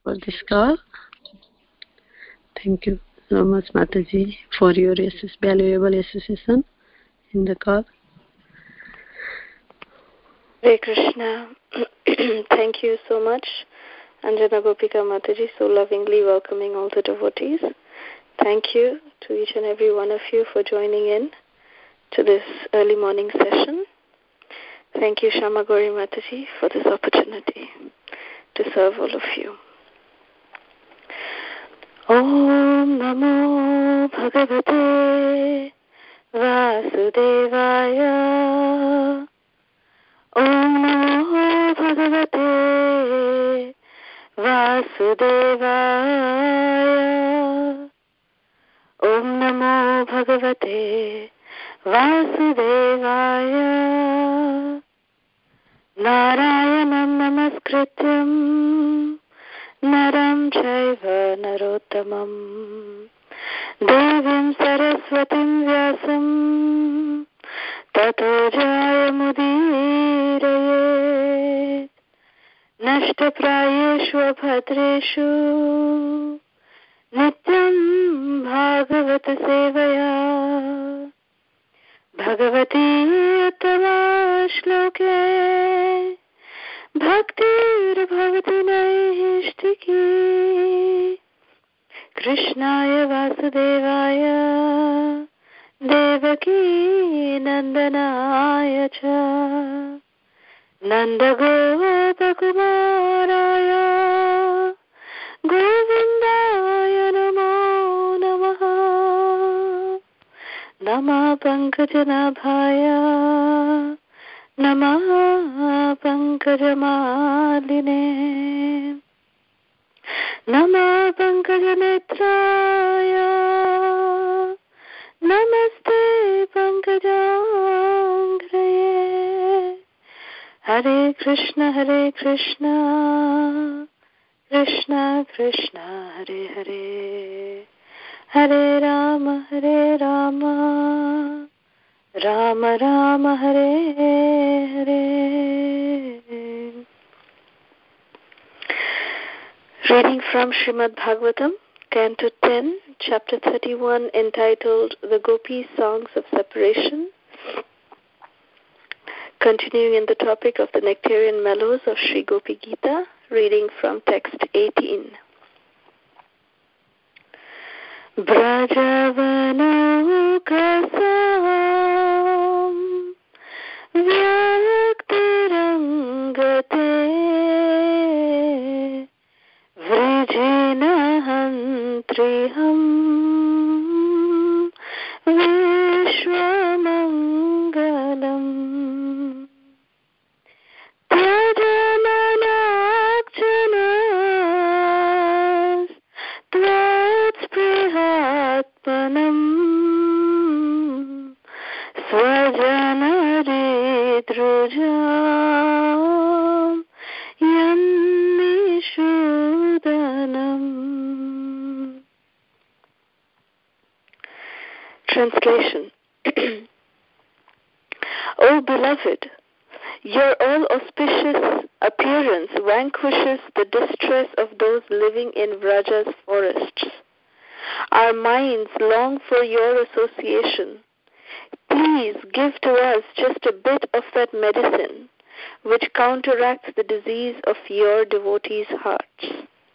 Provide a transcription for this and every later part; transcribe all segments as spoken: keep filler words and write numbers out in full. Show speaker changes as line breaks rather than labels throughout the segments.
for this call. Thank you so much, Mataji, for your assist, valuable association in the call.
Hare Krishna. Thank you so much, Anjana Gopika Mataji, so lovingly welcoming all the devotees. Thank you to each and every one of you for joining in to this early morning session. Thank you, Shama Gauri Mataji, for this opportunity to serve all of you. Om Namo Bhagavate Vasudevaya. Om Namo Bhagavate Vasudevaya. Om Namo Bhagavate Vasudevaya. Narayanam Namaskrityam Naram Chaiva Narottamam Devim Saraswatim Vyasam Tato Jayamudiraye Nashtaprayeshu Bhadreshu Nityam Bhagavata Sevaya Bhagavati Uttama Shloke Bhaktir Bhavati Naihistiki Krishnaya Vasudevaya Devaki Nandanaya Cha Nanda Gopakumaraya Govindaya Namo Namaha Nama Pankajanabhaya Namah Pankajamaline Namah Pankajanetraya Namaste Pankajangraye Hare Krishna Hare Krishna Krishna Krishna Hare Hare Hare Rama Hare Rama Rama Rama Hare Hare. Reading from Srimad Bhagavatam, Canto ten, Chapter thirty-one, entitled The Gopi Songs of Separation. Continuing in the topic of the nectarian mellows of Sri Gopi Gita, reading from text eighteen. Brajavano kasam vyaktirangate vrijinahantriham vishwamangalam tyajamanakchanas tvatsprihatmanam svajanadidrujam yannishudanam. Translation. O beloved, your all auspicious appearance vanquishes the distress of those living in Vraja's forests. Our minds long for your association. Please give to us just a bit of that medicine which counteracts the disease of your devotees' hearts.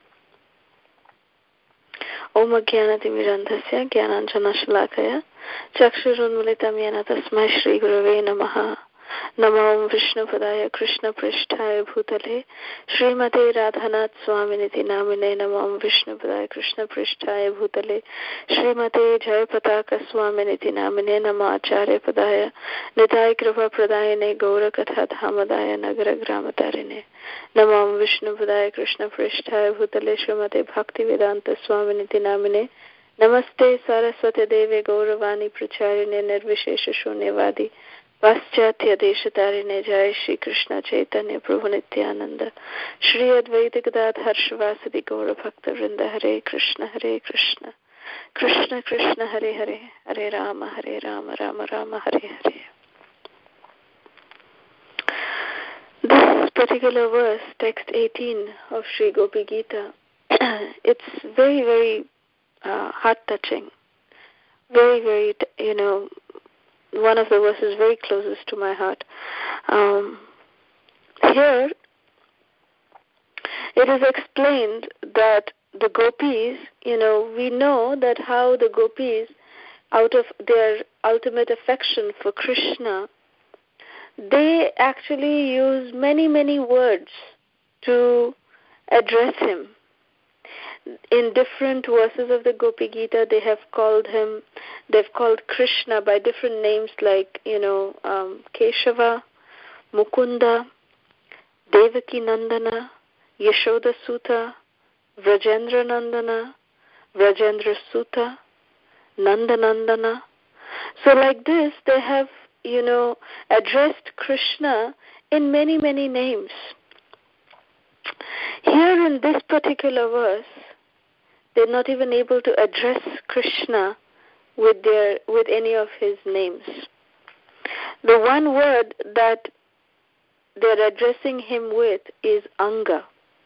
Om Jnanatimirandhasya Jnananjanashalakaya Chakshurunmilitam Yena Tasmai Shri Gurave Namaha. Namo Vishnu Padaya Krishna Prishtaya Bhutale Srimate Radhanath Swaminiti Namine. Namo Vishnu Padaya Krishna Prishtaya Bhutale Srimate Jayapataka Swaminiti Namine. Namo Acharya Padaya Nitai Kripa Pradayane Gaura Katha Dhamadaya Nagara Gramatarine. Namo Vishnu Padaya Krishna Prishtaya Bhutale Srimate Bhakti Vedanta Swaminiti Namine. Namaste Saraswati Deve Gauravani Pracharine Nirvishesha Shunyavadi Paschatya Deshatarine. Jai Shri Krishna Chaitanya Prabhu Nityananda Shri Advaita Gadadhar Shivasadi Gaura Bhakta Vrinda. Hare Krishna Hare Krishna Krishna Krishna Hare Hare Hare Rama Hare Rama Rama Rama Hare Hare. This particular verse, text eighteen of Sri Gopi Gita, it's very, very uh, heart-touching. Very, very, you know, one of the verses very closest to my heart. Um, here, it is explained that the gopis, you know, we know that how the gopis, out of their ultimate affection for Krishna, they actually use many, many words to address him. In different verses of the Gopi Gita, they have called him, they've called Krishna by different names like, you know, um, Keshava, Mukunda, Devaki Nandana, Yashoda Suta, Vrajendra Nandana, Vrajendra Suta, Nandanandana. So like this, they have, you know, addressed Krishna in many, many names. Here in this particular verse, they're not even able to address Krishna with their with any of his names. The one word that they're addressing him with is Anga,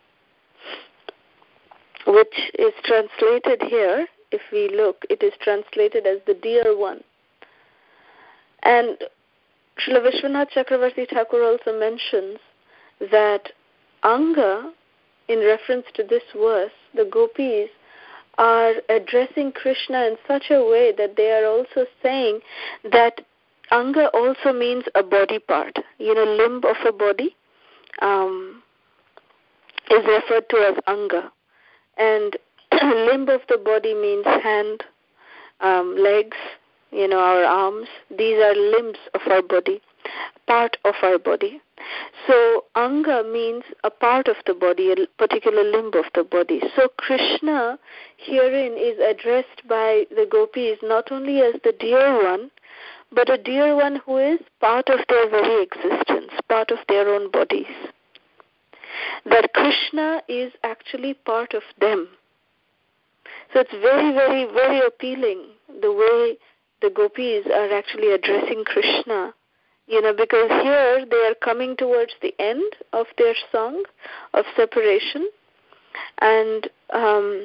which is translated here, if we look, it is translated as the dear one. And Srila Vishwanath Chakravarti Thakur also mentions that Anga, in reference to this verse, the gopis are addressing Krishna in such a way that they are also saying that Anga also means a body part. You know, limb of a body um, is referred to as Anga. And limb of the body means hand, um, legs, you know, our arms. These are limbs of our body, part of our body. So Anga means a part of the body, a particular limb of the body. So Krishna herein is addressed by the gopis not only as the dear one, but a dear one who is part of their very existence, part of their own bodies. That Krishna is actually part of them. So it's very, very, very appealing the way the gopis are actually addressing Krishna. You know, because here they are coming towards the end of their song of separation, and um,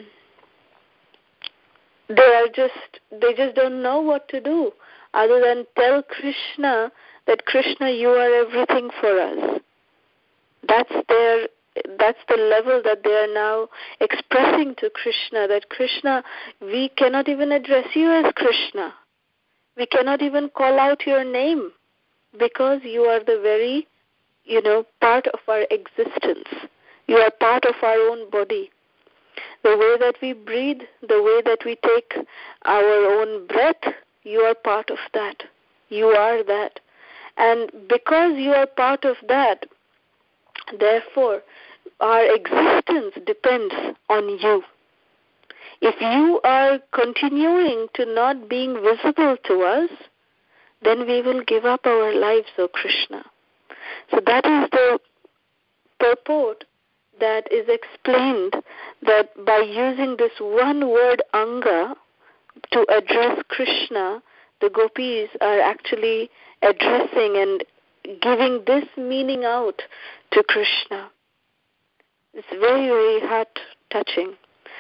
they are just, they just don't know what to do other than tell Krishna that Krishna, you are everything for us. That's their, that's the level that they are now expressing to Krishna, that Krishna, we cannot even address you as Krishna. We cannot even call out your name, because you are the very, you know, part of our existence. You are part of our own body. The way that we breathe, the way that we take our own breath, you are part of that. You are that. And because you are part of that, therefore, our existence depends on you. If you are continuing to not being visible to us, then we will give up our lives, O Krishna. So that is the purport that is explained, that by using this one word Anga to address Krishna, the gopis are actually addressing and giving this meaning out to Krishna. It's very, very heart-touching.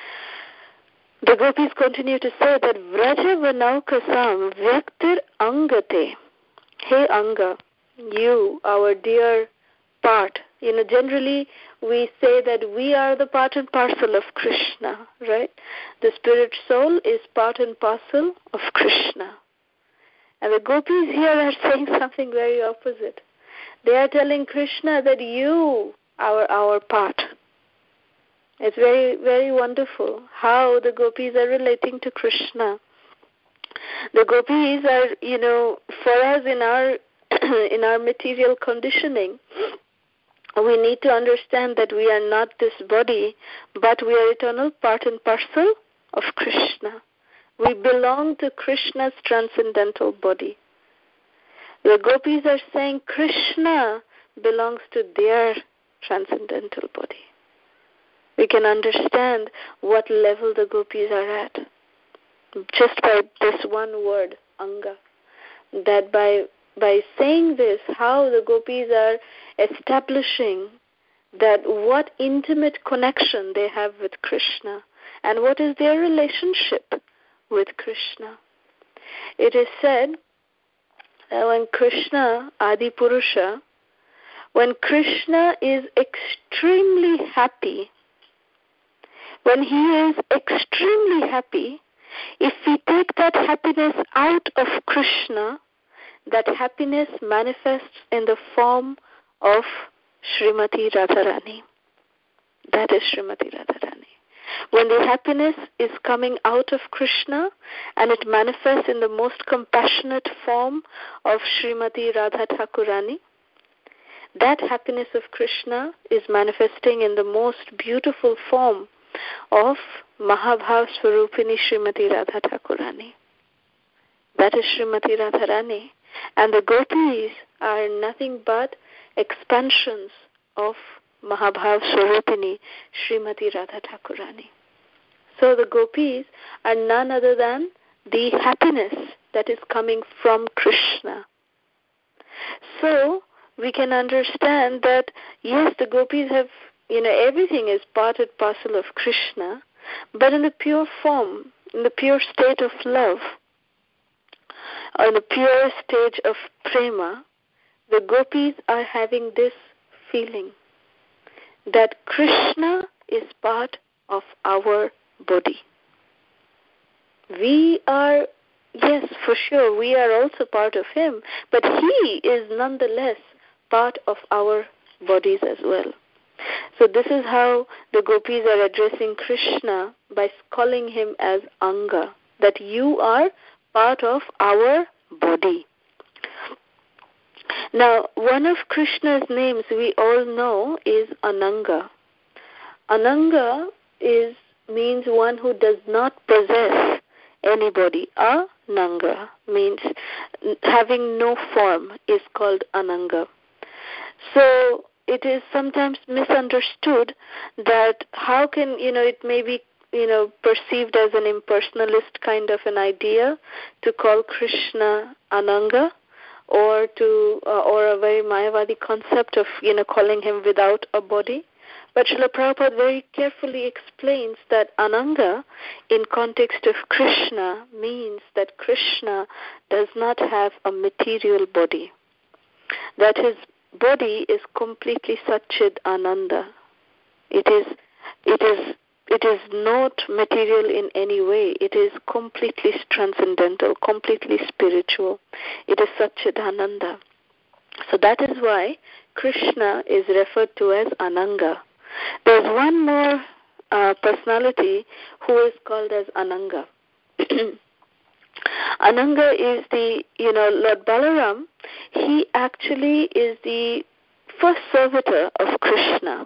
The gopis continue to say that Vraja Vanaukasam Vyaktir Angate. Hey Anga, you, our dear part. You know, generally we say that we are the part and parcel of Krishna, right? The spirit soul is part and parcel of Krishna. And the gopis here are saying something very opposite. They are telling Krishna that you are our part. It's very, very wonderful how the gopis are relating to Krishna. The gopis are, you know, for us in our in our material conditioning, we need to understand that we are not this body, but we are eternal part and parcel of Krishna. We belong to Krishna's transcendental body. The gopis are saying Krishna belongs to their transcendental body. We can understand what level the gopis are at just by this one word, Anga. That by by saying this, how the gopis are establishing that what intimate connection they have with Krishna and what is their relationship with Krishna. It is said that when Krishna, Adi Purusha, when Krishna is extremely happy, when he is extremely happy, if we take that happiness out of Krishna, that happiness manifests in the form of Srimati Radharani. That is Srimati Radharani. When the happiness is coming out of Krishna and it manifests in the most compassionate form of Srimati Radha Thakurani, that happiness of Krishna is manifesting in the most beautiful form of Mahabhav Swarupini Srimati Radha Thakurani. That is Srimati Radharani. And the gopis are nothing but expansions of Mahabhav Swarupini Srimati Radha Thakurani. So the gopis are none other than the happiness that is coming from Krishna. So we can understand that, yes, the gopis have, you know, everything is part and parcel of Krishna, but in the pure form, in the pure state of love, in the pure stage of prema, the gopis are having this feeling that Krishna is part of our body. We are, yes, for sure, we are also part of him, but he is nonetheless part of our bodies as well. So this is how the gopis are addressing Krishna by calling him as Anga, that you are part of our body. Now, one of Krishna's names we all know is Ananga. Ananga is means one who does not possess anybody. Ananga means having no form is called Ananga. So it is sometimes misunderstood that how can, you know, it may be, you know, perceived as an impersonalist kind of an idea to call Krishna Ananga, or to uh, or a very Mayavadi concept of, you know, calling him without a body. But Srila Prabhupada very carefully explains that Ananga in context of Krishna means that Krishna does not have a material body, that his body is completely Satchid Ananda. It is it is it is not material in any way. It is completely transcendental, completely spiritual. It is Satchid Ananda. So that is why Krishna is referred to as Ananga. There's one more uh, personality who is called as Ananga. Ananga is the, you know, Lord Balaram. He actually is the first servitor of Krishna.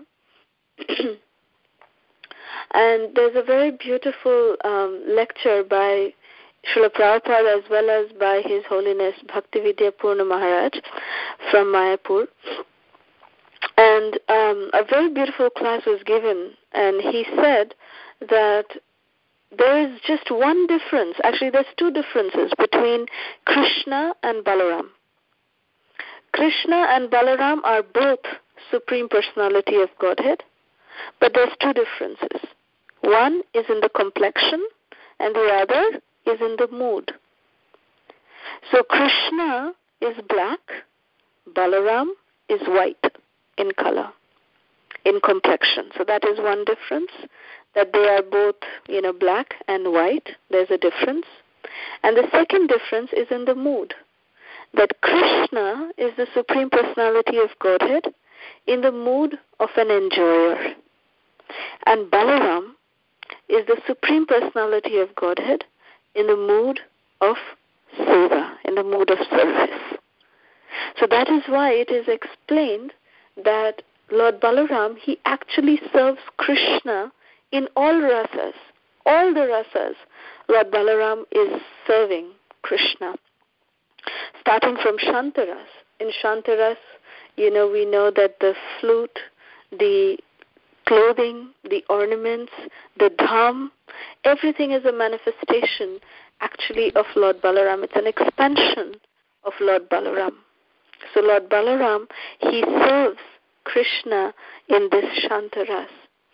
And there's a very beautiful um, lecture by Srila Prabhupada as well as by His Holiness Bhaktividya Purna Maharaj from Mayapur. And um, a very beautiful class was given, and he said that there is just one difference. Actually, there's two differences between Krishna and Balaram. Krishna and Balaram are both Supreme Personality of Godhead, but there's two differences. One is in the complexion, and the other is in the mood. So Krishna is black, Balaram is white in color, in complexion. So that is one difference, that they are both, you know, black and white. There's a difference. And the second difference is in the mood, that Krishna is the Supreme Personality of Godhead in the mood of an enjoyer, and Balaram is the Supreme Personality of Godhead in the mood of seva, in the mood of service. So that is why it is explained that Lord Balaram, he actually serves Krishna in all rasas. All the rasas, Lord Balaram is serving Krishna. Starting from Shantaras. In Shantaras, you know, we know that the flute, the clothing, the ornaments, the dham, everything is a manifestation actually of Lord Balaram. It's an expansion of Lord Balaram. So Lord Balaram, he serves Krishna in this Shantaras.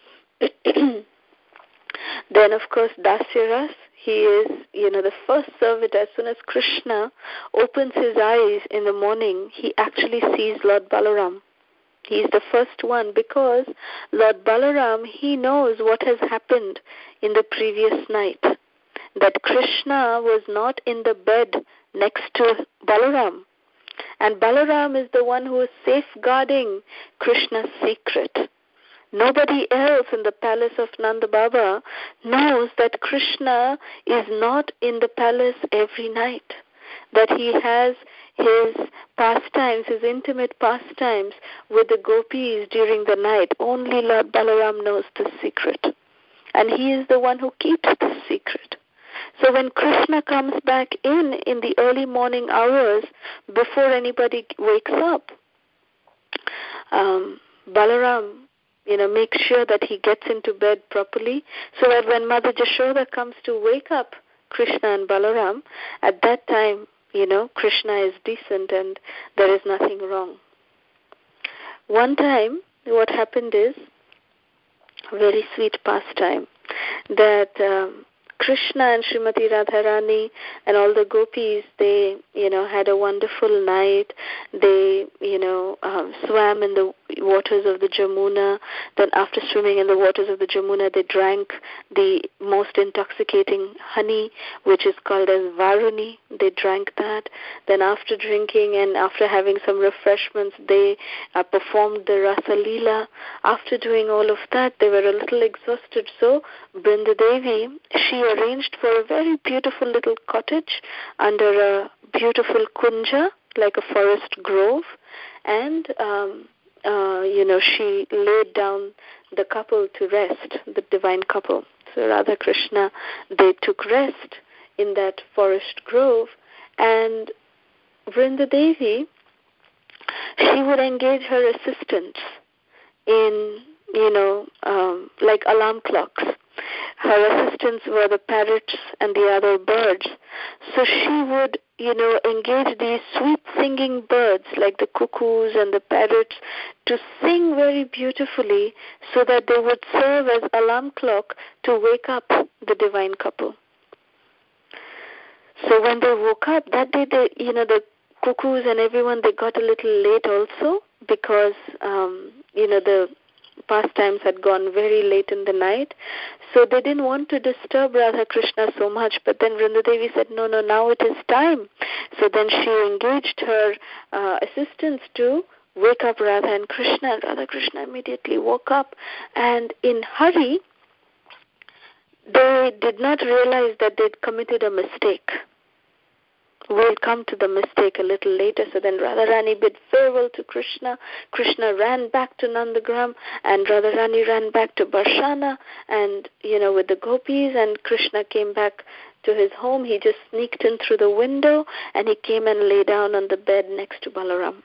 Then, of course, Dasya Ras, he is, you know, the first servitor. As soon as Krishna opens his eyes in the morning, he actually sees Lord Balaram. He is the first one because Lord Balaram, he knows what has happened in the previous night. That Krishna was not in the bed next to Balaram. And Balaram is the one who is safeguarding Krishna's secret. Nobody else in the palace of Nanda Baba knows that Krishna is not in the palace every night, that he has his pastimes, his intimate pastimes with the gopis during the night. Only Lord Balaram knows this secret. And he is the one who keeps this secret. So when Krishna comes back in, in the early morning hours, before anybody wakes up, um, Balaram, you know, makes sure that he gets into bed properly, so that when Mother Jashoda comes to wake up Krishna and Balaram, at that time, you know, Krishna is decent and there is nothing wrong. One time, what happened is, a very sweet pastime, that um, Krishna and Srimati Radharani and all the gopis, they, you know, had a wonderful night. They, you know, um, swam in the waters of the Jamuna. Then after swimming in the waters of the Jamuna, they drank the most intoxicating honey, which is called as Varuni. They drank that. Then after drinking and after having some refreshments, they uh, performed the Rasa Leela. After doing all of that, they were a little exhausted. So Brinda Devi, she arranged for a very beautiful little cottage under a beautiful kunja, like a forest grove, and um, uh, you know, she laid down the couple to rest, the divine couple. So Radha Krishna, they took rest in that forest grove, and Vrinda Devi, she would engage her assistants in, you know, um, like alarm clocks. Her assistants were the parrots and the other birds. So she would, you know, engage these sweet singing birds like the cuckoos and the parrots to sing very beautifully so that they would serve as alarm clock to wake up the divine couple. So when they woke up, that day, they, you know, the cuckoos and everyone, they got a little late also because, um, you know, the pastimes had gone very late in the night. So they didn't want to disturb Radha Krishna so much. But then Vrinda Devi said, no, no, now it is time. So then she engaged her uh, assistants to wake up Radha and Krishna. And Radha Krishna immediately woke up. And in hurry, they did not realize that they'd committed a mistake. We'll come to the mistake a little later. So then Radharani bid farewell to Krishna. Krishna ran back to Nandagram, and Radharani ran back to Barshana, and, you know, with the gopis, and Krishna came back to his home. He just sneaked in through the window, and he came and lay down on the bed next to Balaram.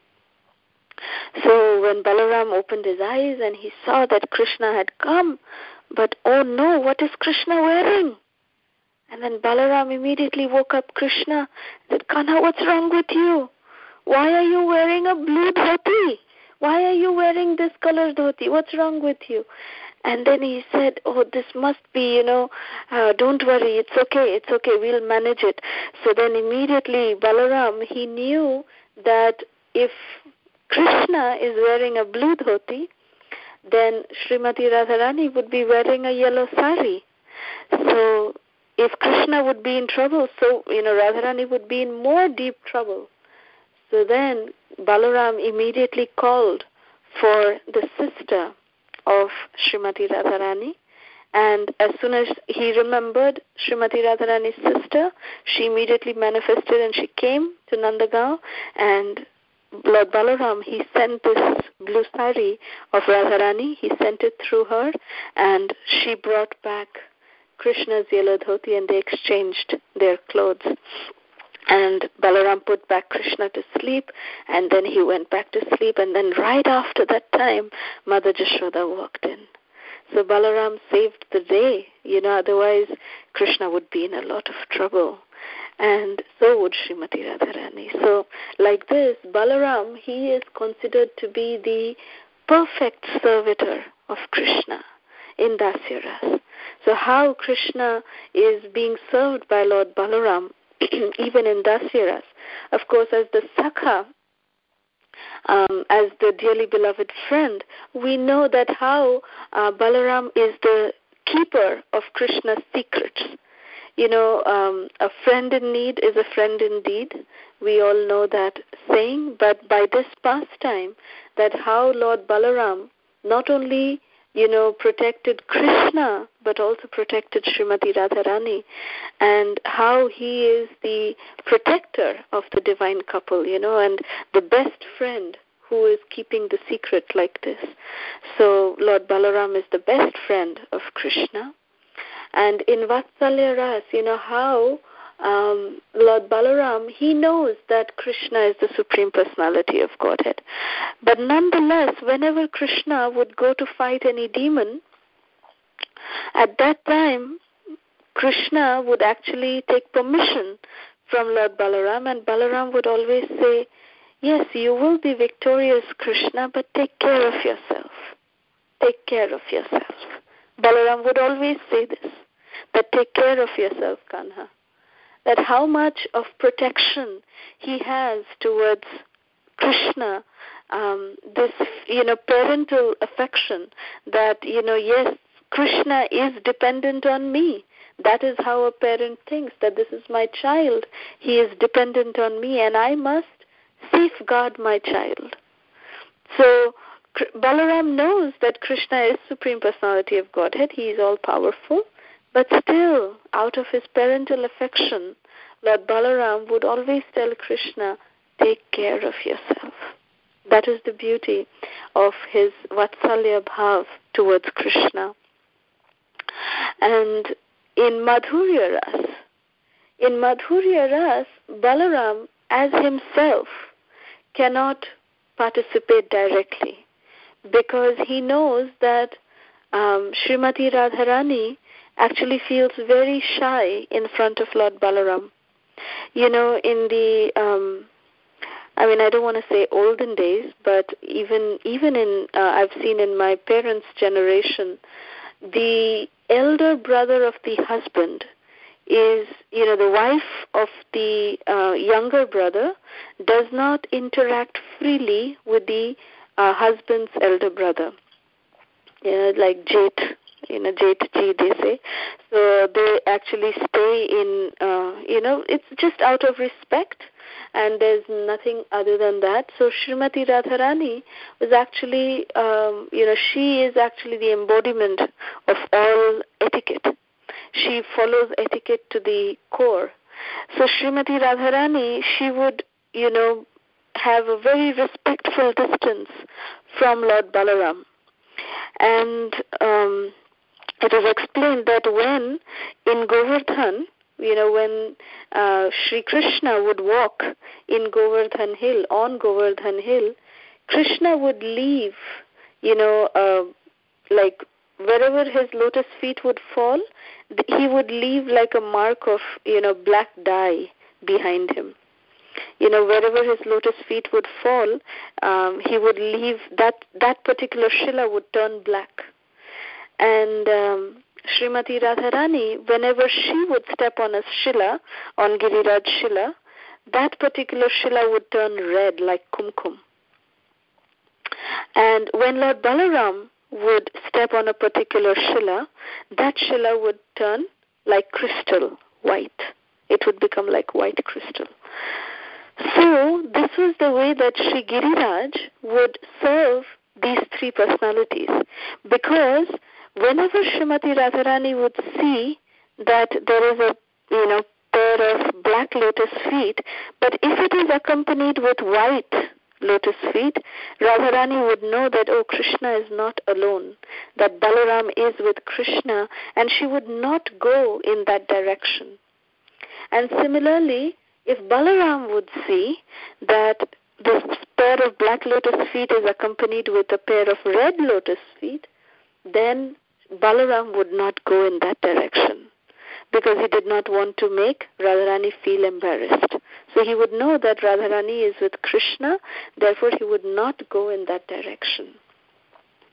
So when Balaram opened his eyes and he saw that Krishna had come, but oh no, what is Krishna wearing? And then Balaram immediately woke up Krishna and said, Kanha, what's wrong with you? Why are you wearing a blue dhoti? Why are you wearing this color dhoti? What's wrong with you? And then he said, oh, this must be, you know, uh, don't worry, it's okay, it's okay, we'll manage it. So then immediately Balaram, he knew that if Krishna is wearing a blue dhoti, then Srimati Radharani would be wearing a yellow sari. So if Krishna would be in trouble, so, you know, Radharani would be in more deep trouble. So then Balaram immediately called for the sister of Srimati Radharani, and as soon as he remembered Srimati Radharani's sister, she immediately manifested and she came to Nandagaon, and Lord Balaram, he sent this blue sari of Radharani, he sent it through her, and she brought back Krishna's yellow dhoti, and they exchanged their clothes. And Balaram put back Krishna to sleep, and then he went back to sleep, and then right after that time, Mother Jashoda walked in. So Balaram saved the day, you know, otherwise Krishna would be in a lot of trouble. And so would Srimati Radharani. So like this, Balaram, he is considered to be the perfect servitor of Krishna in Dasya Ras. So how Krishna is being served by Lord Balaram even in Dasya Ras. Of course, as the Sakha, um, as the dearly beloved friend, we know that how uh, Balaram is the keeper of Krishna's secrets. You know, um, a friend in need is a friend indeed. We all know that saying, but by this pastime, that how Lord Balaram not only, you know, protected Krishna, but also protected Srimati Radharani, and how he is the protector of the divine couple, you know, and the best friend who is keeping the secret like this. So Lord Balaram is the best friend of Krishna. And in Vatsalya Ras, you know, how um, Lord Balaram, he knows that Krishna is the Supreme Personality of Godhead. But nonetheless, whenever Krishna would go to fight any demon, at that time, Krishna would actually take permission from Lord Balaram, and Balaram would always say, yes, you will be victorious, Krishna, but take care of yourself. Take care of yourself. Balaram would always say this, that take care of yourself, Kanha. That how much of protection he has towards Krishna, um, this, you know, parental affection, that, you know, yes, Krishna is dependent on me. That is how a parent thinks, that this is my child. He is dependent on me, and I must safeguard my child. So Balaram knows that Krishna is Supreme Personality of Godhead. He is all-powerful. But still, out of his parental affection, Lord Balaram would always tell Krishna, take care of yourself. That is the beauty of his Vatsalya Bhav towards Krishna. And in Madhurya Ras, in Madhurya Ras, Balaram as himself cannot participate directly, because he knows that um, Srimati Radharani actually feels very shy in front of Lord Balaram. You know, in the, um, I mean, I don't want to say olden days, but even even in, uh, I've seen in my parents' generation, the elder brother of the husband is, you know, the wife of the uh, younger brother does not interact freely with the uh, husband's elder brother. You know, like Jeth. You know, Jetji, they say. So they actually stay in, uh, you know, it's just out of respect, and there's nothing other than that. So Srimati Radharani was actually, um, you know, she is actually the embodiment of all etiquette. She follows etiquette to the core. So Srimati Radharani, she would, you know, have a very respectful distance from Lord Balaram. And um, it is explained that when in Govardhan, you know, when uh, Sri Krishna would walk in Govardhan Hill, on Govardhan Hill, Krishna would leave, you know, uh, like wherever his lotus feet would fall, he would leave like a mark of, you know, black dye behind him. You know, wherever his lotus feet would fall, um, he would leave, that, that particular shila would turn black. And um, Srimati Radharani, whenever she would step on a shila, on Giriraj shila, that particular shila would turn red like kumkum. And when Lord Balaram would step on a particular shila, that shila would turn like crystal, white. It would become like white crystal. So this was the way that Sri Giriraj would serve these three personalities, because whenever Srimati Radharani would see that there is a, you know, pair of black lotus feet, but if it is accompanied with white lotus feet, Radharani would know that, oh, Krishna is not alone, that Balaram is with Krishna, and she would not go in that direction. And similarly, if Balaram would see that this pair of black lotus feet is accompanied with a pair of red lotus feet, then Balaram would not go in that direction, because he did not want to make Radharani feel embarrassed. So he would know that Radharani is with Krishna, therefore he would not go in that direction.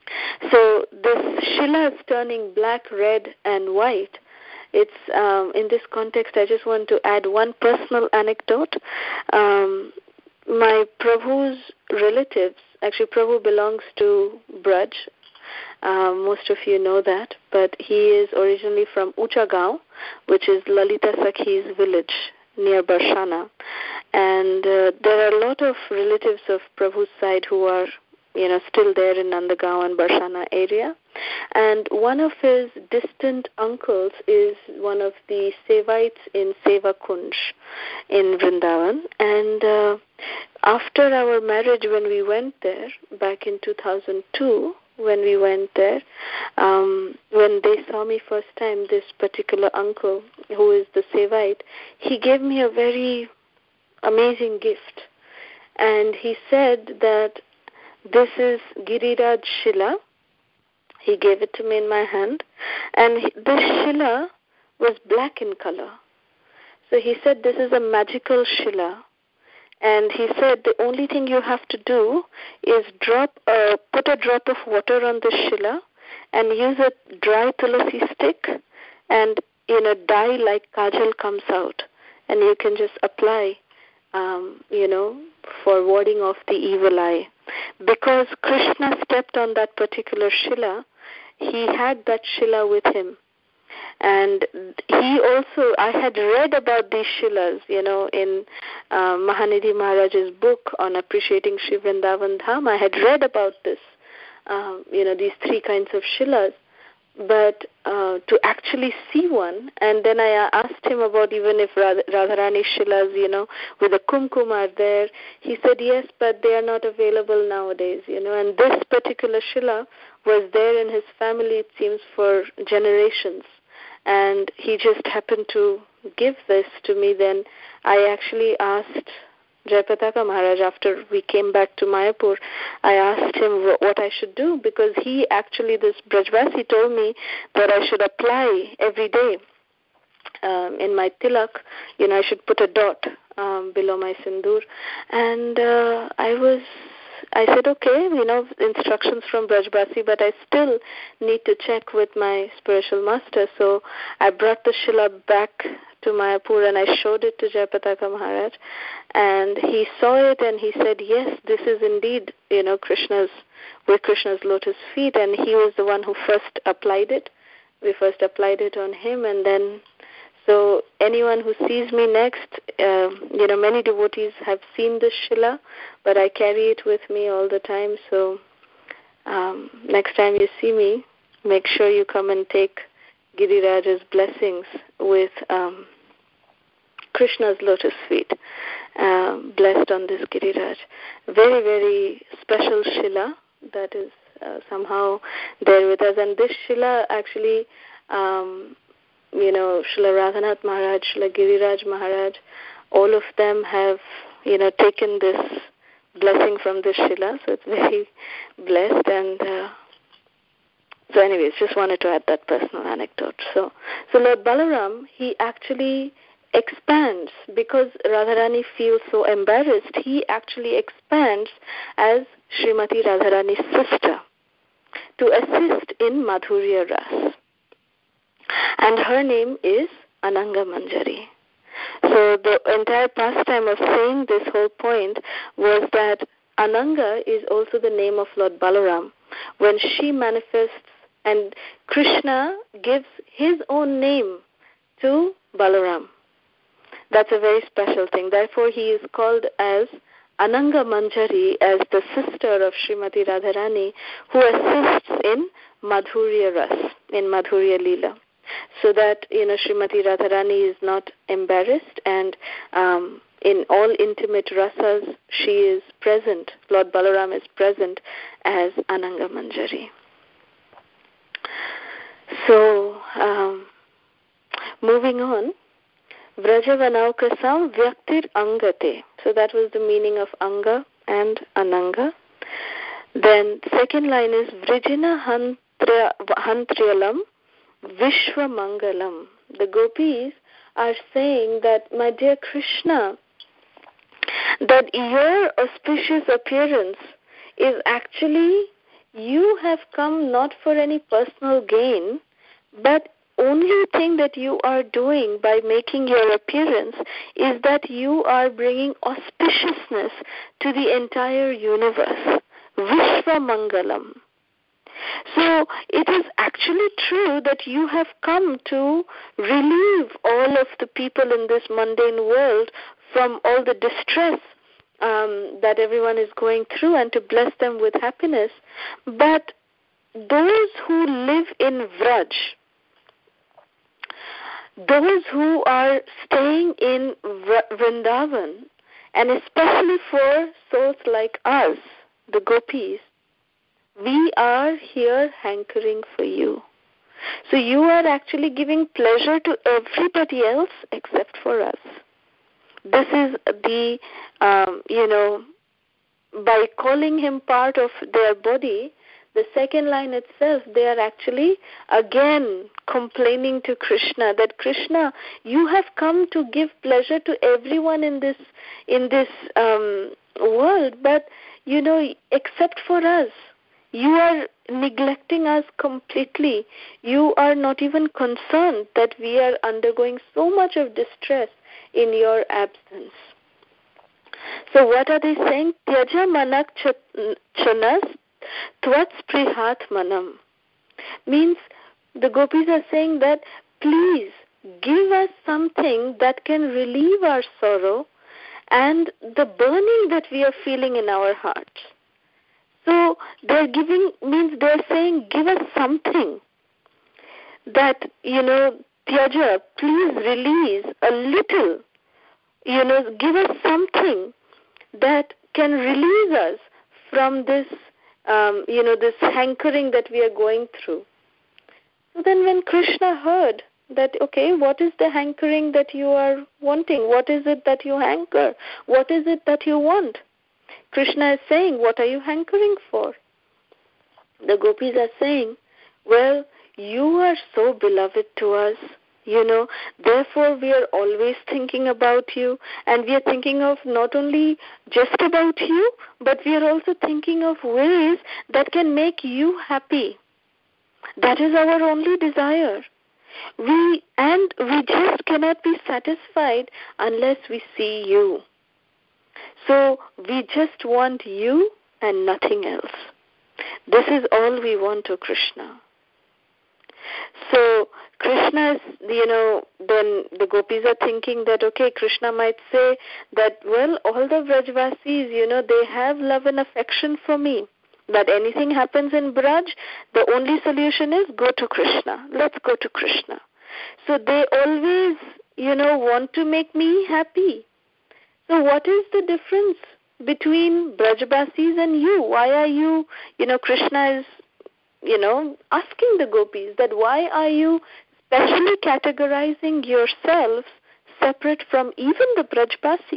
So this Shila is turning black, red, and white. It's um, in this context, I just want to add one personal anecdote. Um, my Prabhu's relatives, actually Prabhu belongs to Braj. Um, most of you know that, but he is originally from Uchagaon, which is Lalita Sakhi's village near Barshana. And uh, there are a lot of relatives of Prabhu's side who are, you know, still there in Nandagaon and Barshana area. And one of his distant uncles is one of the Sevaites in Seva Kunj in Vrindavan. And uh, after our marriage, when we went there, back in two thousand two, when we went there, um, when they saw me first time, this particular uncle, who is the Sevaite, he gave me a very amazing gift. And he said that this is Giriraj Shila. He gave it to me in my hand. And he, this Shila was black in color. So he said, this is a magical Shila. And he said, the only thing you have to do is drop, uh, put a drop of water on the Shila and use a dry tulasi stick, and in a dye like kajal comes out. And you can just apply, um, you know, for warding off the evil eye. Because Krishna stepped on that particular Shila, he had that Shila with him. And he also, I had read about these Shilas, you know, in uh, Mahanidhi Maharaj's book on appreciating Sri Vrindavan Dham. I had read about this, um, you know, these three kinds of Shilas. But uh, to actually see one, and then I asked him about even if Radharani Shilas, you know, with a kumkum are there. He said, yes, but they are not available nowadays, you know. And this particular Shila was there in his family, it seems, for generations. And he just happened to give this to me. Then I actually asked Jayapataka Maharaj, after we came back to Mayapur, I asked him what I should do, because he actually, this Brajvasi told me that I should apply every day um, in my tilak, you know, I should put a dot um, below my sindoor. And uh, I was, I said, okay, you know, instructions from Brajbasi, but I still need to check with my spiritual master. So I brought the Shila back to Mayapur and I showed it to Jayapataka Maharaj, and he saw it and he said, yes, this is indeed, you know, Krishna's, with Krishna's lotus feet, and he was the one who first applied it. We first applied it on him, and then, so anyone who sees me next, uh, you know, many devotees have seen this Shila, but I carry it with me all the time. So um, next time you see me, make sure you come and take Giriraj's blessings with um, Krishna's lotus feet, uh, blessed on this Giriraj. Very, very special Shila that is uh, somehow there with us. And this Shila actually, um, you know, Srila Radhanath Maharaj, Srila Giriraj Maharaj, all of them have, you know, taken this blessing from this Shila. So it's very blessed. And uh, so anyways, just wanted to add that personal anecdote. So, so Lord Balaram, he actually expands, because Radharani feels so embarrassed, he actually expands as Srimati Radharani's sister to assist in Madhurya Ras. And her name is Ananga Manjari. So the entire pastime of saying this whole point was that Ananga is also the name of Lord Balaram. When she manifests, and Krishna gives his own name to Balaram. That's a very special thing. Therefore, he is called as Ananga Manjari, as the sister of Srimati Radharani, who assists in Madhurya Ras, in Madhurya Leela. So that, you know, Srimati Radharani is not embarrassed, and um, in all intimate rasas, she is present. Lord Balaram is present as Ananga Manjari. So, um, moving on, Vrajavanaukasam Vyaktir Angate. So that was the meaning of Anga and Ananga. Then second line is Vrijina Hantriyalam Vishwamangalam. The gopis are saying that, my dear Krishna, that your auspicious appearance is actually you have come not for any personal gain, but only thing that you are doing by making your appearance is that you are bringing auspiciousness to the entire universe. Vishva Mangalam. So it is actually true that you have come to relieve all of the people in this mundane world from all the distress um, that everyone is going through and to bless them with happiness. But those who live in Vraj, those who are staying in Vrindavan, and especially for souls like us, the gopis, we are here hankering for you. So you are actually giving pleasure to everybody else except for us. This is the, um, you know, by calling him part of their body, the second line itself, they are actually again complaining to Krishna that Krishna, you have come to give pleasure to everyone in this in this um, world, but you know, except for us, you are neglecting us completely. You are not even concerned that we are undergoing so much of distress in your absence. So what are they saying? Tyaja manak chanas tvatsprihat manam. Means the gopis are saying that please give us something that can relieve our sorrow and the burning that we are feeling in our hearts. So they're giving, means they're saying, give us something that, you know, Tyaja, please release a little, you know, give us something that can release us from this, um, you know, this hankering that we are going through. So then when Krishna heard that, okay, what is the hankering that you are wanting? What is it that you hanker? What is it that you want? Krishna is saying, what are you hankering for? The gopis are saying, well, you are so beloved to us, you know, therefore we are always thinking about you, and we are thinking of not only just about you, but we are also thinking of ways that can make you happy. That is our only desire. We and we just cannot be satisfied unless we see you. So we just want you and nothing else. This is all we want, O Krishna. So Krishna is, you know, then the gopis are thinking that, okay, Krishna might say that, well, all the Vrajvasis, you know, they have love and affection for me. That anything happens in Braj, the only solution is go to Krishna. Let's go to Krishna. So they always, you know, want to make me happy. So what is the difference between Brajbasis and you? Why are you, you know, Krishna is, you know, asking the gopis that why are you specially categorizing yourselves separate from even the Brajbasis?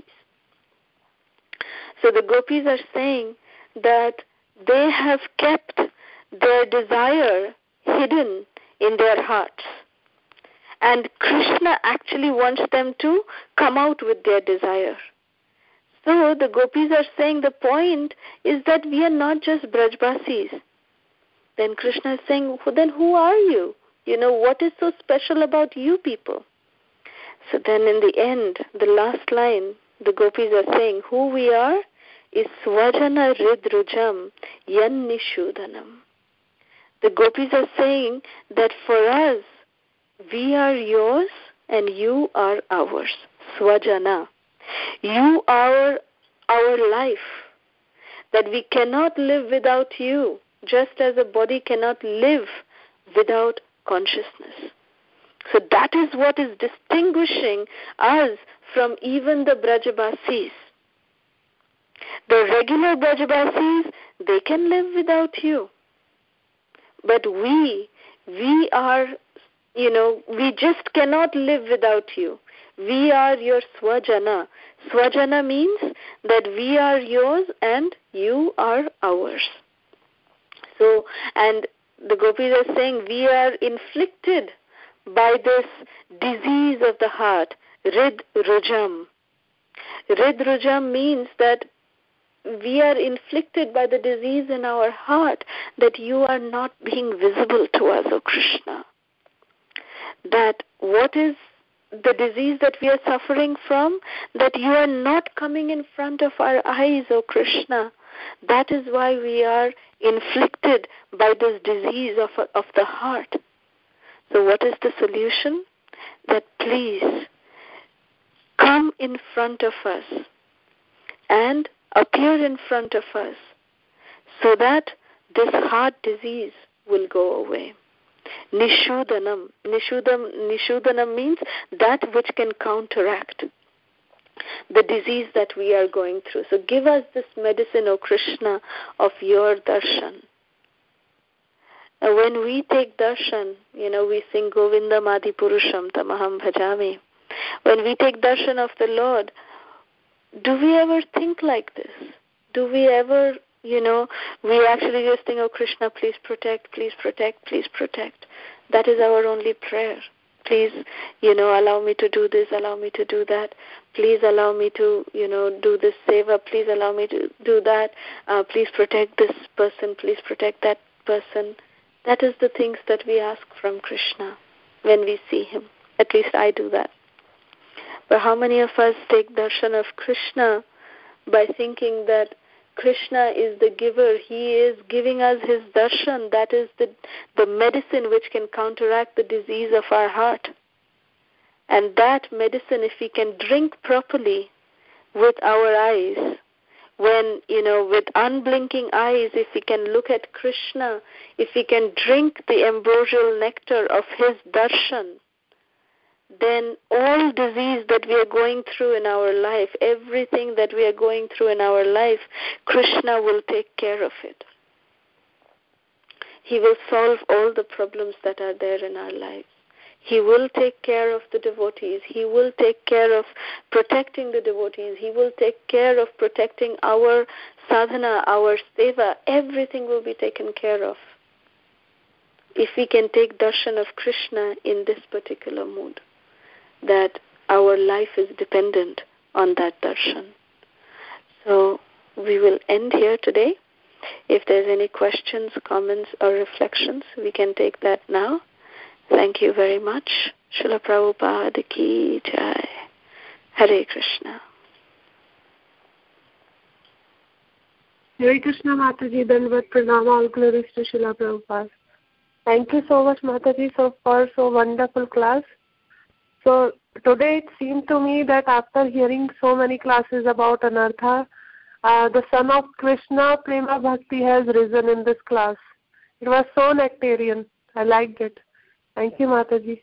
So the gopis are saying that they have kept their desire hidden in their hearts. And Krishna actually wants them to come out with their desire. So the gopis are saying the point is that we are not just Brajbasis. Then Krishna is saying, then who are you? You know, what is so special about you people? So then in the end, the last line, the gopis are saying, who we are is Swajana Ridrujam Yan Nishudanam. The gopis are saying that for us, we are yours and you are ours. Swajana. You are our life. That we cannot live without you, just as a body cannot live without consciousness. So that is what is distinguishing us from even the Brajbasis. The regular Brajbasis, they can live without you. But we, we are, you know, we just cannot live without you. We are your Swajana. Swajana means that we are yours and you are ours. So, and the gopis are saying we are inflicted by this disease of the heart, Rid Rujam. Rid Rujam means that we are inflicted by the disease in our heart, that you are not being visible to us, O Krishna. That what is the disease that we are suffering from? That you are not coming in front of our eyes, O Krishna. That is why we are inflicted by this disease of, of the heart. So what is the solution? That please come in front of us and appear in front of us so that this heart disease will go away. Nishudanam. Nishudam, Nishudanam means that which can counteract the disease that we are going through. So give us this medicine, O Krishna, of your darshan. Uh, when we take darshan, you know, we sing Govindam Adi Purusham Tamaham Bhajami. When we take darshan of the Lord, do we ever think like this? Do we ever, you know, we actually just think, oh Krishna, please protect, please protect, please protect. That is our only prayer. Please, you know, allow me to do this, allow me to do that. Please allow me to, you know, do this seva. Please allow me to do that. Uh, please protect this person. Please protect that person. That is the things that we ask from Krishna when we see him. At least I do that. But how many of us take darshan of Krishna by thinking that Krishna is the giver, he is giving us his darshan, that is the, the medicine which can counteract the disease of our heart. And that medicine, if we can drink properly with our eyes, when, you know, with unblinking eyes, if we can look at Krishna, if we can drink the ambrosial nectar of his darshan, then all disease that we are going through in our life, everything that we are going through in our life, Krishna will take care of it. He will solve all the problems that are there in our lives. He will take care of the devotees. He will take care of protecting the devotees. He will take care of protecting our sadhana, our seva. Everything will be taken care of if we can take darshan of Krishna in this particular mood, that our life is dependent on that darshan. So we will end here today. If there's any questions, comments, or reflections, we can take that now. Thank you very much. Srila Prabhupada ki jai. Hare Krishna.
Hare Krishna, Mataji. Dandavat Pranam. All glories to Srila Prabhupada. Thank you so much, Mataji, so for so wonderful class. So today it seemed to me that after hearing so many classes about Anartha, uh, the son of Krishna, Prema Bhakti, has risen in this class. It was so nectarian. I liked it. Thank you, Mataji.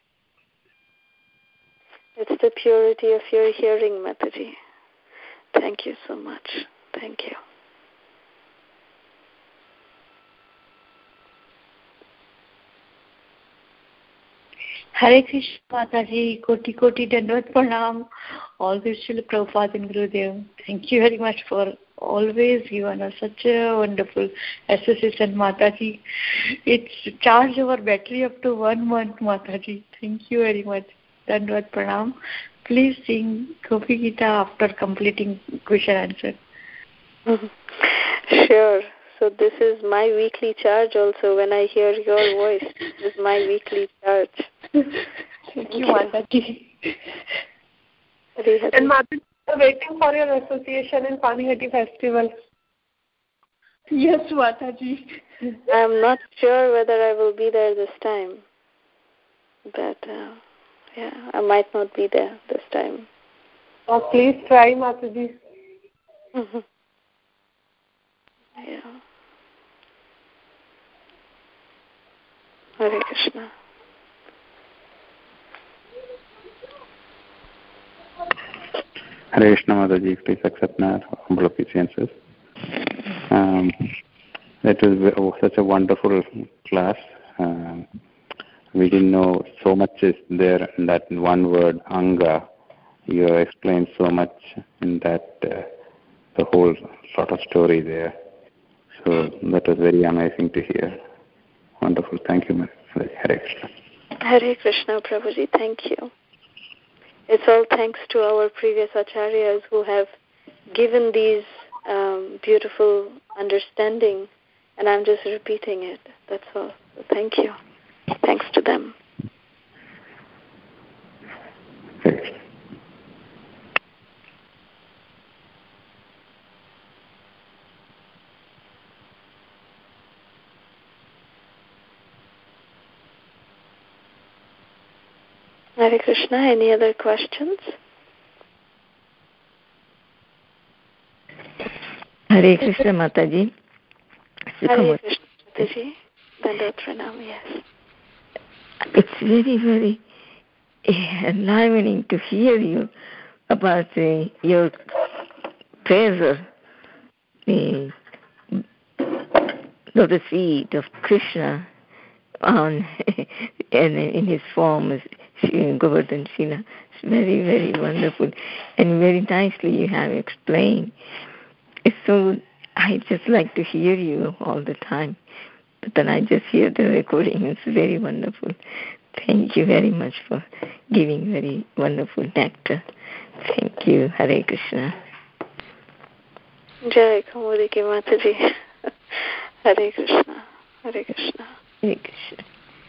It's the purity of your hearing, Mataji. Thank you so much. Thank you.
Hare Krishna, Mataji. Koti Koti Dandavat Pranam. Always Srila Prabhupada and Gurudev. Thank you very much for always given us such a wonderful association, Mataji. It's charged our battery up to one month, Mataji. Thank you very much. Dandavat Pranam. Please sing Gopi Gita after completing question answer.
Mm-hmm. Sure. So this is my weekly charge also. When I hear your voice, this is my weekly charge.
Thank, Thank you, you, Mataji.
And Mataji, waiting for your association in Panihati festival.
Yes, Mataji.
I'm not sure whether I will be there this time. But, uh, yeah, I might not be there this time.
Oh, please try, Mataji.
Mm-hmm. Yeah. Hare Krishna.
Hare Krishna, Mataji. Please accept my humble obeisances. Um, that was such a wonderful class. Um, we didn't know so much is there in that one word, Anga. You explained so much in that, uh, the whole sort of story there. So that was very amazing to hear. Wonderful. Thank you, Hare Krishna.
Hare Krishna, Prabhuji. Thank you. It's all thanks to our previous acharyas who have given these um, beautiful understanding, and I'm just repeating it. That's all. So thank you. Thanks to them. Hare Krishna. Any other questions?
Hare Krishna, Mataji.
Hare Krishna, Mataji. Dandot Pranam, yes.
It's very, very enlivening to hear you about uh, your prayers of the lotus feet of Krishna on and in his form as Govardhan Shila. It's very, very wonderful and very nicely you have explained. It's so I just like to hear you all the time, but then I just hear the recording. It's very wonderful. Thank you very much for giving very wonderful nectar. Thank you. Hare Krishna.
Jai Kamudi Ki Mataji. Hare Krishna. Hare Krishna.
Hare Krishna.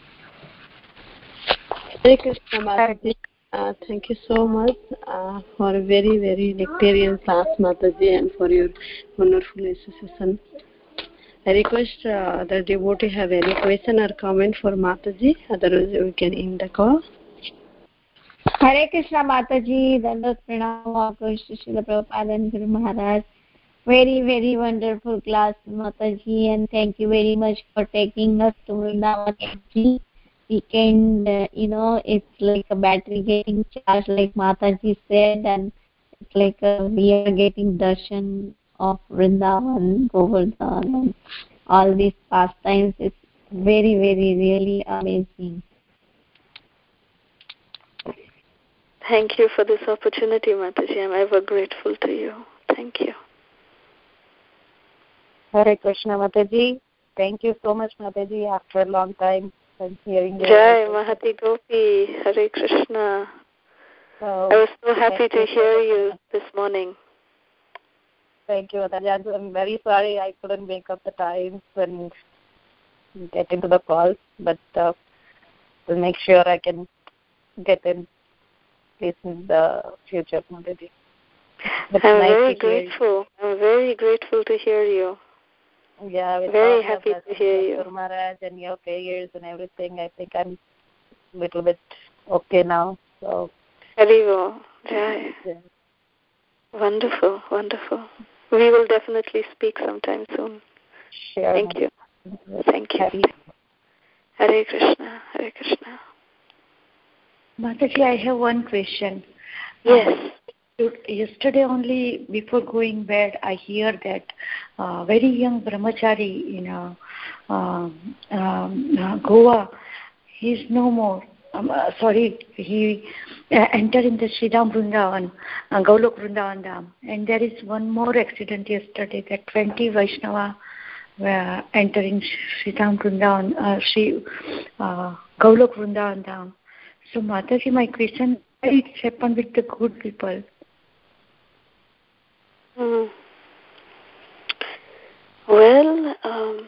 Hare Krishna, Mataji. Uh, thank you so much uh, for a very, very nectarian class, Mataji, and for your wonderful association. I request uh, the devotee have any question or comment for Mataji. Otherwise, we can end the call.
Hare Krishna, Mataji. Dandot Pranam, all glories to Srila Prabhupada and Guru Maharaj. Very, very wonderful class, Mataji, and thank you very much for taking us to Vrindavan every weekend. Uh, you know, it's like a battery getting charged, like Mataji said, and it's like uh, we are getting darshan of Vrindavan, Govardhan, and all these pastimes. It's very, very, really amazing.
Thank you for this opportunity, Mataji. I'm ever grateful to you. Thank you.
Hare Krishna, Mataji. Thank you so much, Mataji, after a long time and hearing you.
Jai Mahati Gopi. Hare Krishna.
So,
I was so happy to hear you this morning.
Thank you, Mataji. I'm very sorry I couldn't make up the times and get into the calls, but uh, we'll make sure I can get in place in the future, Mataji.
I'm nice very grateful. I'm very grateful to hear you.
Yeah, with
very happy to hear you.
Guru Maharaj and your prayers and everything, I think I'm a little bit okay now. So.
Haribo, Jai.
Yeah.
Wonderful, wonderful. We will definitely speak sometime soon.
Sure.
Thank you. Thank you.
Happy.
Hare Krishna, Hare Krishna.
Mataji, I have one question.
Yes.
Um, yesterday only, before going bed, I hear that uh, very young brahmachari in uh, um, um, uh, Goa, he's no more. Um, uh, sorry, he uh, entered in the Sridham Vrindavan, uh, Gaulok Vrindavan Dham. And there is one more accident yesterday that twenty Vaishnava were entering Sridham Vrindavan, uh, Sri, uh, Gaulok Vrindavan Dham. So, Mataji, my question, why it happened with the good people?
Mm. Well, um,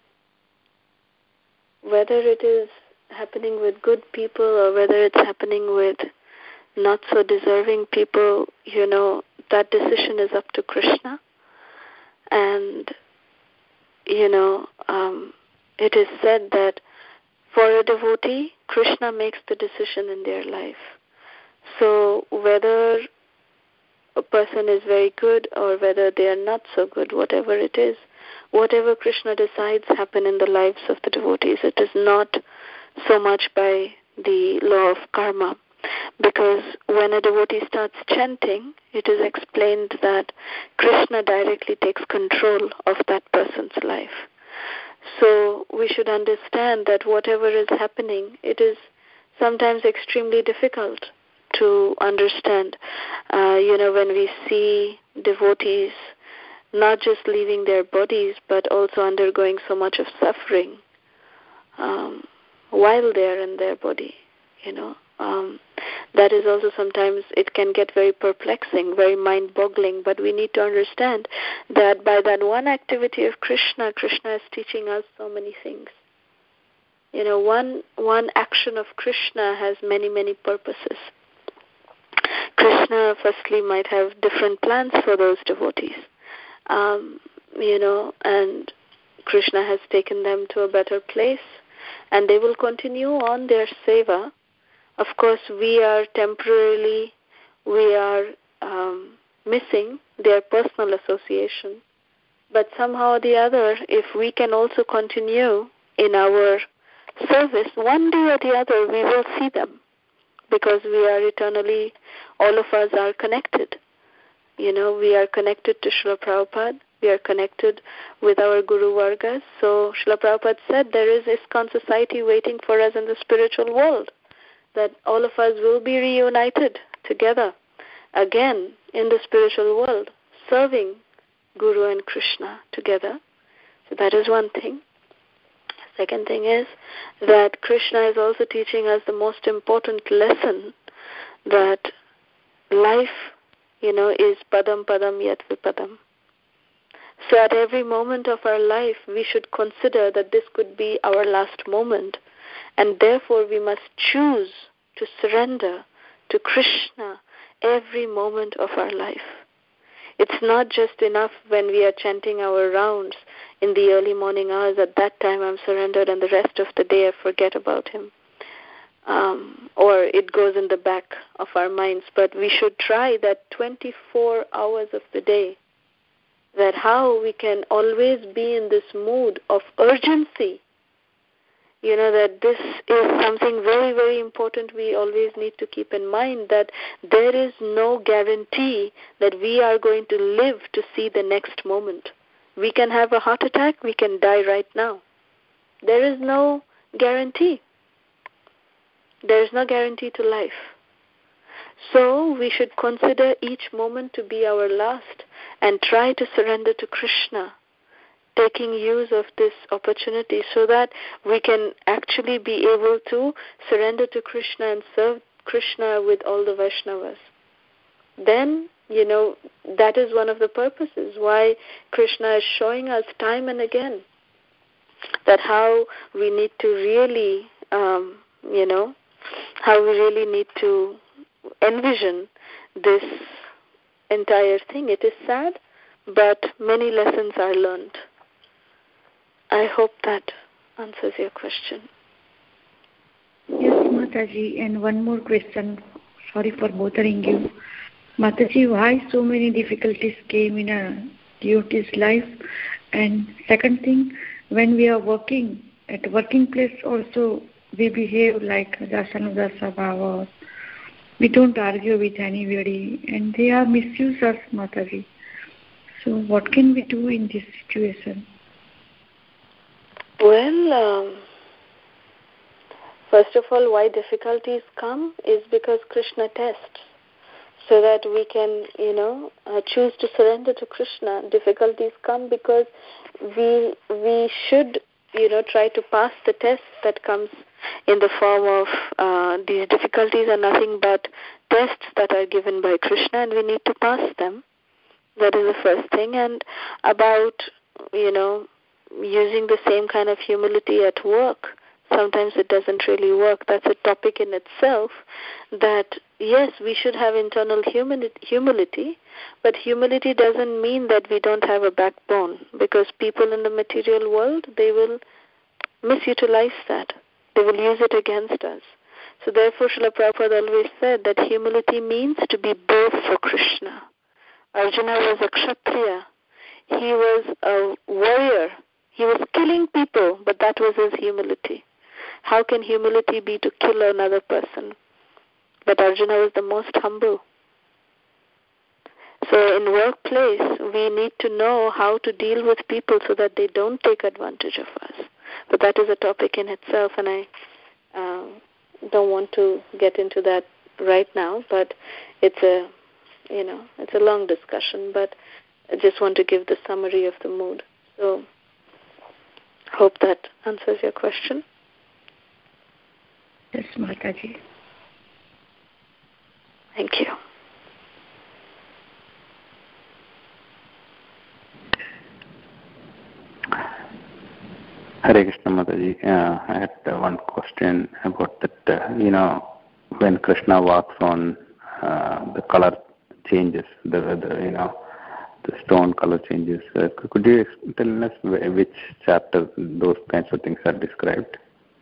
whether it is happening with good people or whether it's happening with not so deserving people, you know, that decision is up to Krishna. And, you know, um, it is said that for a devotee, Krishna makes the decision in their life. So whether a person is very good or whether they are not so good, whatever it is, whatever Krishna decides happen in the lives of the devotees. It is not so much by the law of karma, because when a devotee starts chanting, it is explained that Krishna directly takes control of that person's life. So we should understand that whatever is happening, it is sometimes extremely difficult to understand. Uh, you know, when we see devotees not just leaving their bodies, but also undergoing so much of suffering um, while they are in their body, you know. Um, that is also sometimes, it can get very perplexing, very mind-boggling, but we need to understand that by that one activity of Krishna, Krishna is teaching us so many things. You know, one one action of Krishna has many, many purposes. Krishna, firstly, might have different plans for those devotees, um, you know, and Krishna has taken them to a better place, and they will continue on their seva. Of course, we are temporarily, we are um, missing their personal association, but somehow or the other, if we can also continue in our service, one day or the other we will see them, because we are eternally, all of us are connected. You know, we are connected to Srila Prabhupada, we are connected with our Guru Vargas. So Srila Prabhupada said there is ISKCON society waiting for us in the spiritual world, that all of us will be reunited together again in the spiritual world, serving Guru and Krishna together. So that is one thing. Second thing is that Krishna is also teaching us the most important lesson, that life, you know, is padam padam yat vipadam. So at every moment of our life, we should consider that this could be our last moment, and therefore we must choose to surrender to Krishna every moment of our life. It's not just enough when we are chanting our rounds in the early morning hours, at that time I'm surrendered and the rest of the day I forget about him. Um, or it goes in the back of our minds. But we should try that twenty-four hours of the day, that how we can always be in this mood of urgency. You know, that this is something very, very important we always need to keep in mind, that there is no guarantee that we are going to live to see the next moment. We can have a heart attack, we can die right now. There is no guarantee. There is no guarantee to life. So we should consider each moment to be our last and try to surrender to Krishna, taking use of this opportunity so that we can actually be able to surrender to Krishna and serve Krishna with all the Vaishnavas. Then, you know, that is one of the purposes why Krishna is showing us time and again that how we need to really, um, you know, how we really need to envision this entire thing. It is sad, but many lessons are learned. I hope that answers your question.
Yes, Mataji, and one more question. Sorry for bothering you. Mataji, why so many difficulties came in a devotee's life? And second thing, when we are working, at working place also, we behave like Dasanudasa Bhava. We don't argue with anybody, and they are misuse us, Mataji. So what can we do in this situation?
Well, um, first of all, why difficulties come is because Krishna tests, so that we can, you know, uh, choose to surrender to Krishna. Difficulties come because we we should, you know, try to pass the test that comes in the form of uh, these difficulties are nothing but tests that are given by Krishna, and we need to pass them. That is the first thing. And about, you know, using the same kind of humility at work, sometimes it doesn't really work. That's a topic in itself, that yes, we should have internal humility, but humility doesn't mean that we don't have a backbone, because people in the material world, they will misutilize that. They will use it against us. So therefore, Srila Prabhupada always said that humility means to be both for Krishna. Arjuna was a Kshatriya. He was a warrior. He was killing people, but that was his humility. How can humility be to kill another person? But Arjuna was the most humble. So in workplace, we need to know how to deal with people so that they don't take advantage of us. But that is a topic in itself, and I uh, don't want to get into that right now. But it's a, you know, it's a long discussion. But I just want to give the summary of the mood. So hope that answers your question.
Yes, Mataji.
Thank you.
Hare Krishna Mataji. Uh, I had uh, one question about that. Uh, you know, when Krishna walks on, uh, the color changes. The, the you know, the stone color changes. Uh, could you tell us which chapter those kinds of things are described?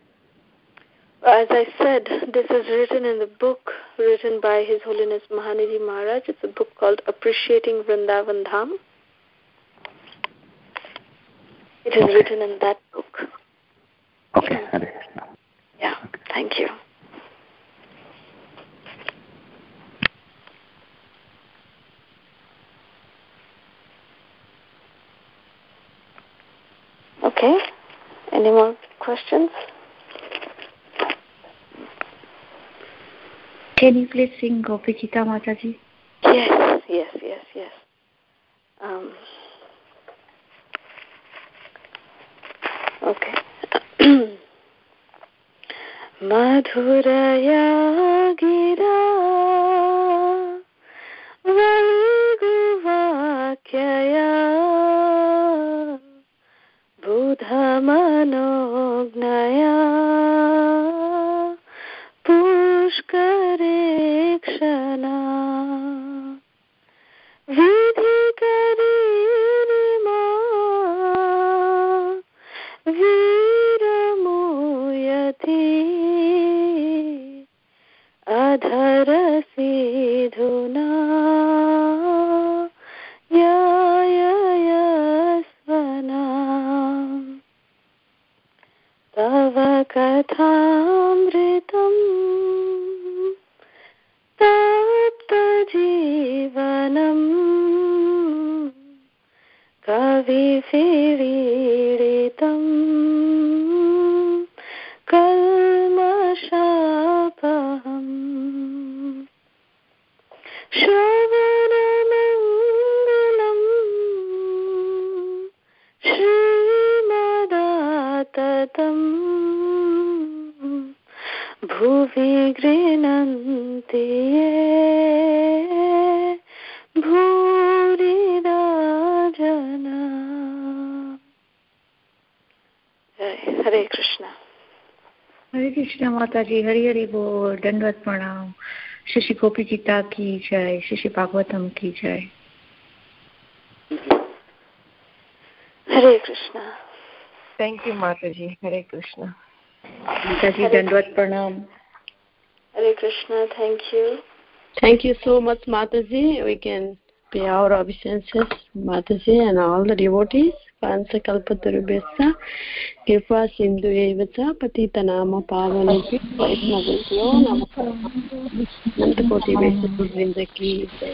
As I said, this is written in the book written by His Holiness Mahanidhi Maharaj. It's a book called Appreciating Vrindavan Dham. It is okay. Written in that book.
Okay, Hare Krishna.
Yeah, okay. Thank you. Okay, any more questions?
Can you please sing Gopi Gita, Mataji?
Yes, yes, yes, yes. Um, okay. Madhuraya gira valiguvakyaya budhamanognaya pushkare kshana vidhikaririma viramuyati adharasidhuna yayayasvana tava kathamritam tapta jivanam kavifiritam kalmashapaham shravanamangalam shrimadattatam bhuvi grinanti ye bhurida jana. Hare Krishna.
Hare Krishna Mataji, Hari Hari Bol, Dandavat Pranam. Shri Shri Gopi Gita ki jai, Shri Shri Bhagavatam ki jai.
Hare Krishna.
Thank you, Mataji. Hare Krishna.
Mataji, Dandavat Pranam.
Hare Krishna, thank you.
Thank you so much, Mataji. We can pay our obeisances, Mataji, and all the devotees. Pansa kalpatarubhyasya kripa sindhu evacha patita nama pavanebhyo vaishnavebhyo namaha. Nanta koti vaishnava vrinda ki jai.